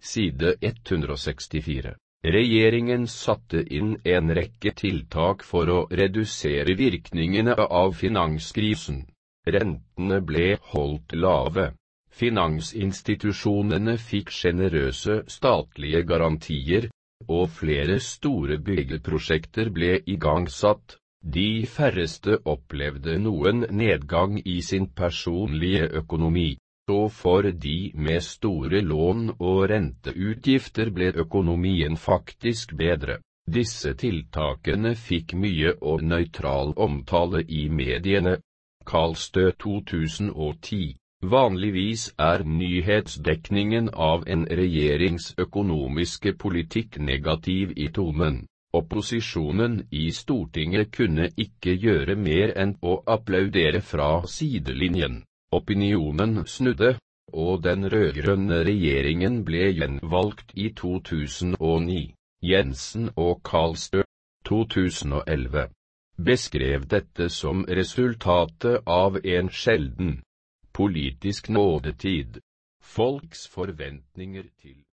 Side 164. Regjeringen satte inn en rekke tiltak for å redusere virkningene av finanskrisen. Rentene ble holdt lave. Finansinstitusjonene fikk generøse statlige garantier, og flere store byggeprosjekter ble igangsatt. De færreste opplevde noen nedgang i sin personlige økonomi. Så for de med store lån og renteutgifter ble økonomien faktisk bedre. Disse tiltakene fikk mye og nøytral omtale i mediene. Karlstø 2010. Vanligvis er nyhetsdekningen av en regjerings økonomiske politikk negativ i tonen. Opposisjonen i Stortinget kunne ikke gjøre mer enn å applaudere fra sidelinjen. Opinionen snudde, og den rød-grønne regjeringen ble gjenvalgt i 2009. Jensen og Karlstø, 2011, beskrev dette som resultatet av en sjelden politisk nådetid. Folks forventninger til